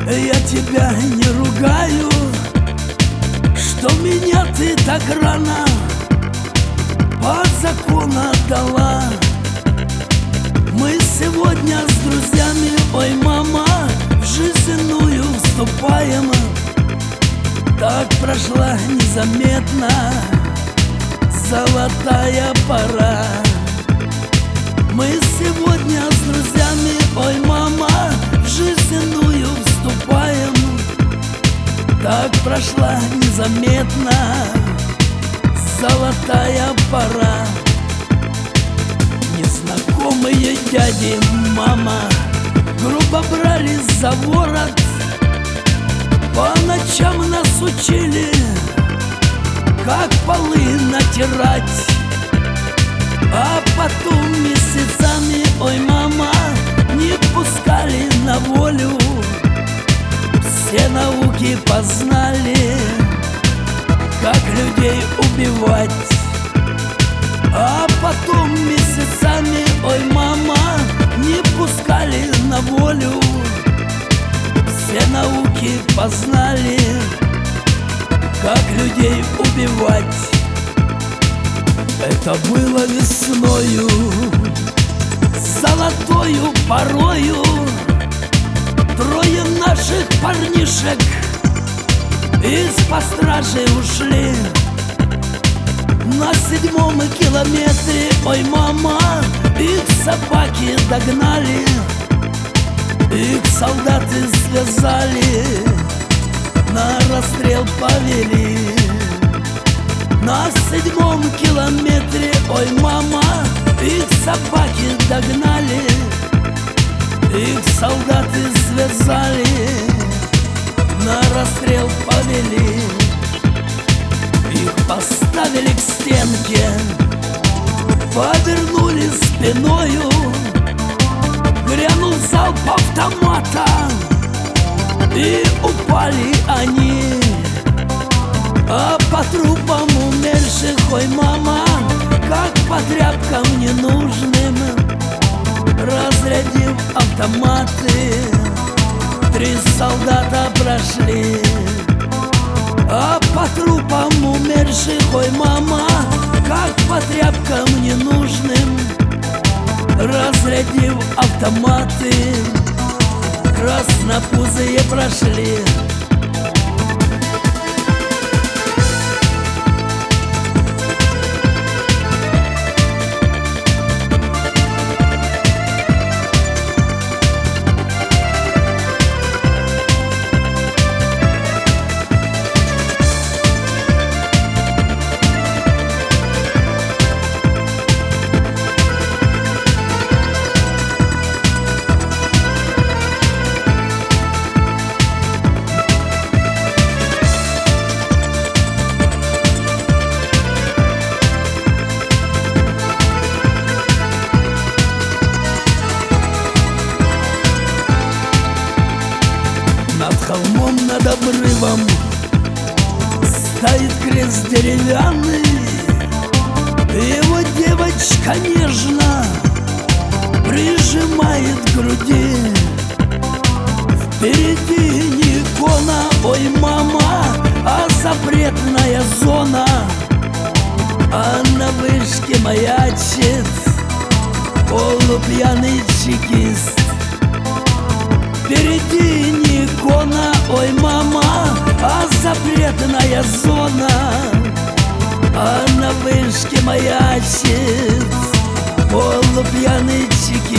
Я тебя не ругаю, что меня ты так рано по закону отдала. Мы сегодня с друзьями, ой, мама, в жизненную вступаем. Так прошла незаметно золотая пора. Мы сегодня с друзьями, ой, мама, в жизненную вступаем. Так прошла незаметно золотая пора. Незнакомые дяди, мама, грубо брали за ворот, по ночам нас учили, как полы натирать. А потом месяцами, ой, мама, не пускали на волю. Все науки познали, как людей убивать. А потом месяцами, ой, мама, не пускали на волю. Все науки познали, как людей убивать. Это было весною, золотою порою. Трое наших парнишек из-под стражи ушли. На 7-м километре, ой, мама, их собаки догнали. Их солдаты связали, на расстрел повели. На 7-м километре, ой, мама, их собаки догнали. Их солдаты связали, на расстрел повели. Их поставили к стенке, повернули спиною. Грянул залп автомата, и упали они. А по трупам умерших, ой, мама, как по тряпкам ненужным, разрядив автоматы, 3 солдата прошли. А по трупам умерших, ой, мама, как по тряпкам ненужным, разрядив автоматы, краснопузые прошли. Над холмом, над обрывом стоит крест деревянный. Его девочка нежно прижимает к груди. Впереди не икона, ой, мама, а запретная зона. А на вышке маячит полупьяный чекист. Впереди не икона, ой, мама, а запретная зона. А на вышке маячит полупьяный чекист.